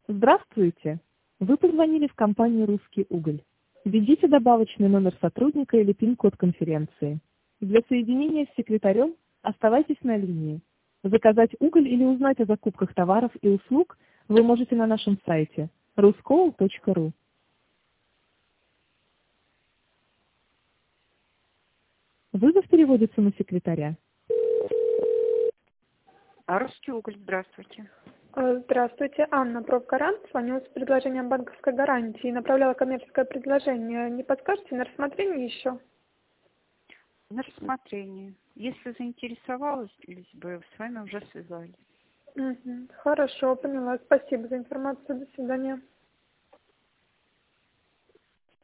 Здравствуйте! Вы позвонили в компанию «Русский уголь». Введите добавочный номер сотрудника или пин-код конференции. Для соединения с секретарем оставайтесь на линии. Заказать уголь или узнать о закупках товаров и услуг вы можете на нашем сайте ruscoal.ru. Вызов переводится на секретаря. Русский уголь, здравствуйте. Здравствуйте, Анна, профгарант. Звоню с предложением банковской гарантии. Направляла коммерческое предложение. Не подскажете на рассмотрение еще? На рассмотрение. Если заинтересовалась бы, с вами уже связались. Хорошо, поняла. Спасибо за информацию. До свидания.